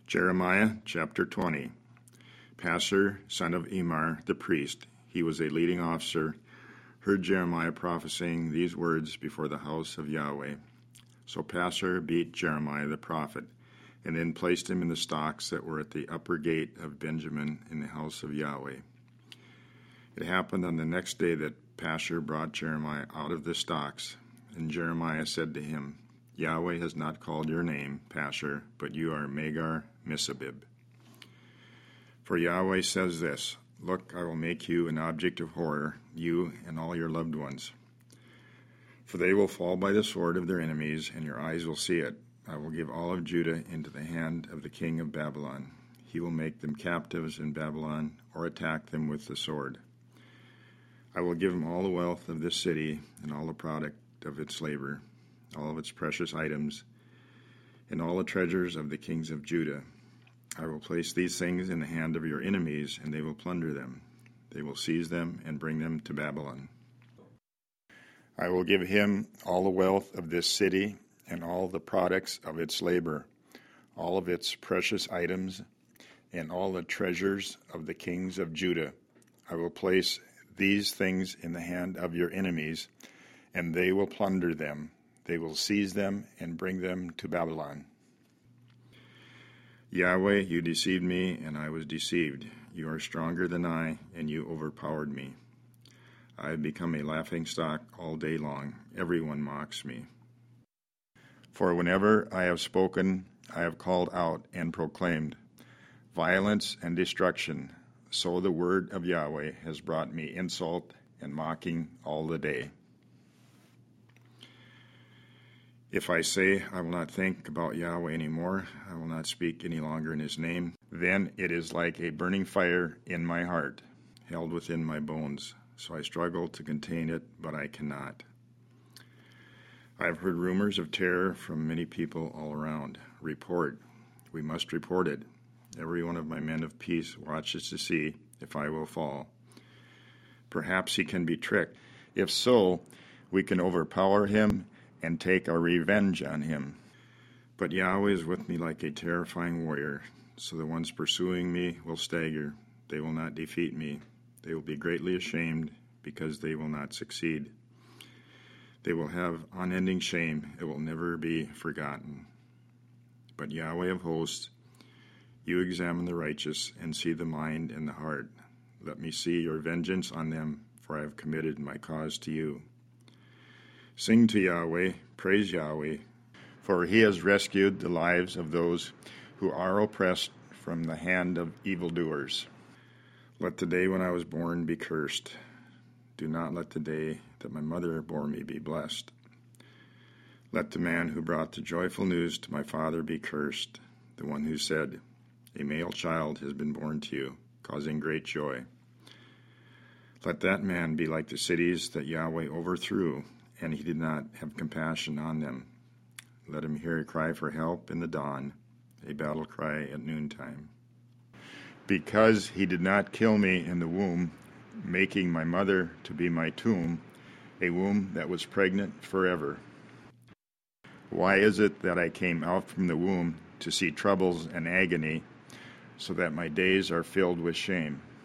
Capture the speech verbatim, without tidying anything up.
Jeremiah chapter twenty. Passer, son of Immer, the priest, he was a leading officer, heard Jeremiah prophesying these words before the house of Yahweh. So Passer beat Jeremiah the prophet, and then placed him in the stocks that were at the upper gate of Benjamin in the house of Yahweh. It happened on the next day that Passer brought Jeremiah out of the stocks, and Jeremiah said to him, Yahweh has not called your name, Passer, but you are Magar Missabib. For Yahweh says this, Look, I will make you an object of horror, you and all your loved ones. For they will fall by the sword of their enemies, and your eyes will see it. I will give all of Judah into the hand of the king of Babylon. He will make them captives in Babylon, or attack them with the sword. I will give him all the wealth of this city, and all the product of its labor, all of its precious items, and all the treasures of the kings of Judah. I will place these things in the hand of your enemies, and they will plunder them. They will seize them and bring them to Babylon. I will give him all the wealth of this city, and all the products of its labor, all of its precious items, and all the treasures of the kings of Judah. I will place these things in the hand of your enemies, and they will plunder them. They will seize them and bring them to Babylon. Yahweh, you deceived me, and I was deceived. You are stronger than I, and you overpowered me. I have become a laughingstock all day long. Everyone mocks me. For whenever I have spoken, I have called out and proclaimed violence and destruction. So the word of Yahweh has brought me insult and mocking all the day. If I say I will not think about Yahweh anymore, I will not speak any longer in his name, then it is like a burning fire in my heart, held within my bones. So I struggle to contain it, but I cannot. I have heard rumors of terror from many people all around. Report. We must report it. Every one of my men of peace watches to see if I will fall. Perhaps he can be tricked. If so, we can overpower him and take our revenge on him. But Yahweh is with me like a terrifying warrior, so the ones pursuing me will stagger. They will not defeat me. They will be greatly ashamed because they will not succeed. They will have unending shame. It will never be forgotten. But Yahweh of hosts, you examine the righteous and see the mind and the heart. Let me see your vengeance on them, for I have committed my cause to you. Sing to Yahweh, praise Yahweh, for he has rescued the lives of those who are oppressed from the hand of evildoers. Let the day when I was born be cursed. Do not let the day that my mother bore me be blessed. Let the man who brought the joyful news to my father be cursed, the one who said, a male child has been born to you, causing great joy. Let that man be like the cities that Yahweh overthrew, and he did not have compassion on them. Let him hear a cry for help in the dawn, a battle cry at noontime. Because he did not kill me in the womb, making my mother to be my tomb, a womb that was pregnant forever. Why is it that I came out from the womb to see troubles and agony, so that my days are filled with shame?